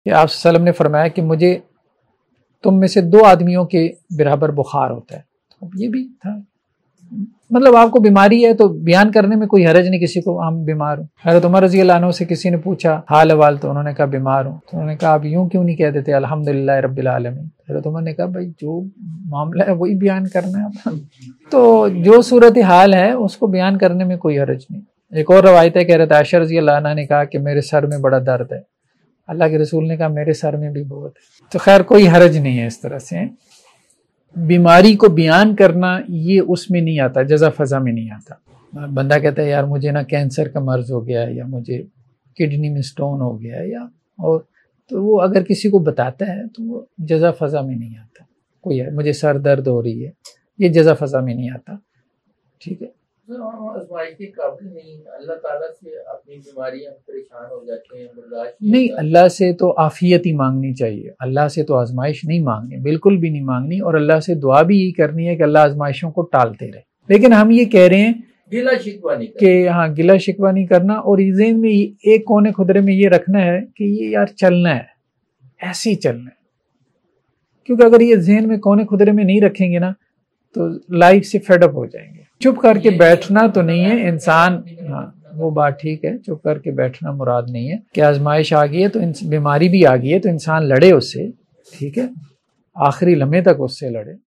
کہ آپ صلی اللہ علیہ وسلم نے فرمایا کہ مجھے تم میں سے 2 آدمیوں کے برابر بخار ہوتا ہے. تو یہ بھی تھا، مطلب آپ کو بیماری ہے تو بیان کرنے میں کوئی حرج نہیں، کسی کو ہم بیمار ہوں. حضرت عمر رضی اللہ عنہ سے کسی نے پوچھا حال احوال، تو انہوں نے کہا بیمار ہوں. تو انہوں نے کہا آپ یوں کیوں نہیں کہہ دیتے الحمدللہ رب العالمین. حضرت عمر نے کہا بھائی جو معاملہ ہے وہی بیان کرنا ہے. تو جو صورت حال ہے اس کو بیان کرنے میں کوئی حرج نہیں. ایک اور روایت ہے کہ حضرت عائشہ رضی اللہ عنہ نے کہا کہ میرے سر میں بڑا درد ہے. اللہ کے رسول نے کہا میرے سر میں بھی بہت ہے. تو خیر کوئی حرج نہیں ہے اس طرح سے. بیماری کو بیان کرنا یہ اس میں نہیں آتا، جزا فضا میں نہیں آتا. بندہ کہتا ہے یار مجھے نا کینسر کا مرض ہو گیا ہے، یا مجھے کڈنی میں سٹون ہو گیا ہے، یا اور تو وہ اگر کسی کو بتاتا ہے تو وہ جزا فضا میں نہیں آتا. کوئی ہے مجھے سر درد ہو رہی ہے، یہ جزا فضا میں نہیں آتا. ٹھیک ہے، آزمائش کے قابل نہیں، اللہ تعالیٰ سے اپنی بیماریاں پریشان ہو جاتے ہیں، برداشت نہیں. اللہ سے تو عافیت ہی مانگنی چاہیے، اللہ سے تو آزمائش نہیں مانگنی، بالکل بھی نہیں مانگنی. اور اللہ سے دعا بھی یہی کرنی ہے کہ اللہ آزمائشوں کو ٹالتے رہے. لیکن ہم یہ کہہ رہے ہیں گلا شکوہ نہیں کہ ہاں گلا شکوہ نہیں کرنا، اور ذہن میں ایک کونے خدرے میں یہ رکھنا ہے کہ یہ یار چلنا ہے، ایسے ہی چلنا ہے. کیونکہ اگر یہ ذہن میں کونے خدرے میں نہیں رکھیں گے نا تو لائف سے فیڈ اپ ہو جائیں گے. چپ کر کے بیٹھنا تو نہیں ہے انسان، ہاں وہ بات ٹھیک ہے، چپ کر کے بیٹھنا مراد نہیں ہے. کہ آزمائش آ گئی ہے تو بیماری بھی آ گئی ہے تو انسان لڑے اس سے، ٹھیک ہے، آخری لمحے تک اس سے لڑے.